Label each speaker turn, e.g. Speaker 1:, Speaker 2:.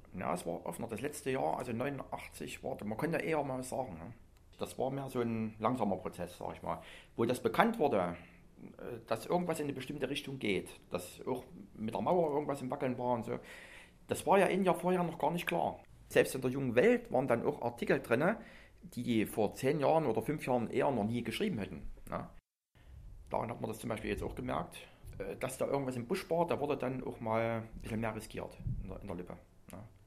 Speaker 1: Ja, es war offener. Das letzte Jahr, also 89, war, man konnte eher mal sagen, ne? Das war mehr so ein langsamer Prozess, sag ich mal. Wo das bekannt wurde, dass irgendwas in eine bestimmte Richtung geht, dass auch mit der Mauer irgendwas im Wackeln war und so, das war ja ein Jahr vorher noch gar nicht klar. Selbst in der jungen Welt waren dann auch Artikel drin, die vor 10 Jahren oder 5 Jahren eher noch nie geschrieben hätten. Ne? Daran hat man das zum Beispiel jetzt auch gemerkt, dass da irgendwas im Busch war, da wurde dann auch mal ein bisschen mehr riskiert in der Lippe. Ne?